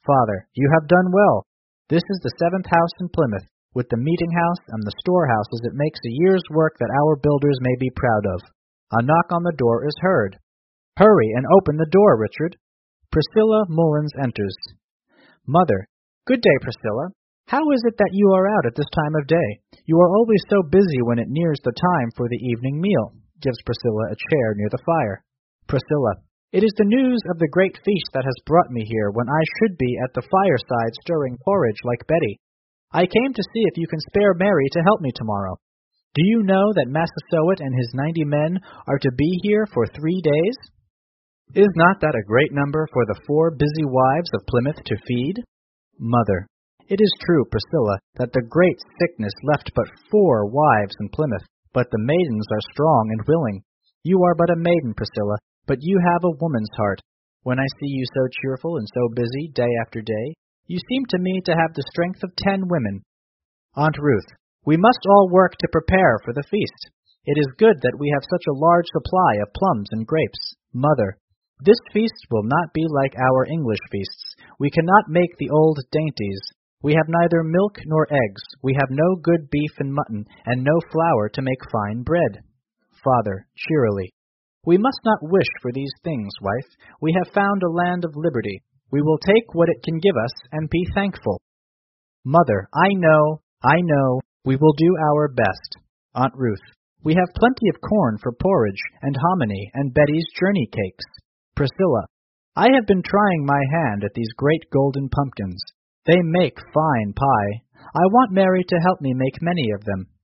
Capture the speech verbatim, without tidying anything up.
Father, you have done well. This is the seventh house in Plymouth, with the meeting house and the storehouses. It makes a year's work that our builders may be proud of. A knock on the door is heard. Hurry and open the door, Richard. Priscilla Mullins enters. Mother, good day, Priscilla. How is it that you are out at this time of day? You are always so busy when it nears the time for the evening meal. Gives Priscilla a chair near the fire. Priscilla, it is the news of the great feast that has brought me here when I should be at the fireside stirring porridge like Betty. I came to see if you can spare Mary to help me tomorrow. Do you know that Massasoit and his ninety men are to be here for three days? Is not that a great number for the four busy wives of Plymouth to feed? Mother, it is true, Priscilla, that the great sickness left but four wives in Plymouth, but the maidens are strong and willing. You are but a maiden, Priscilla, but you have a woman's heart. When I see you so cheerful and so busy day after day, you seem to me to have the strength of ten women. Aunt Ruth, we must all work to prepare for the feast. It is good that we have such a large supply of plums and grapes. Mother, this feast will not be like our English feasts. We cannot make the old dainties. We have neither milk nor eggs. We have no good beef and mutton, and no flour to make fine bread. Father, cheerily, we must not wish for these things, wife. We have found a land of liberty. We will take what it can give us and be thankful. Mother, I know, I know, we will do our best. Aunt Ruth, we have plenty of corn for porridge, and hominy, and Betty's journey cakes. Priscilla, I have been trying my hand at these great golden pumpkins. They make fine pie. I want Mary to help me make many of them.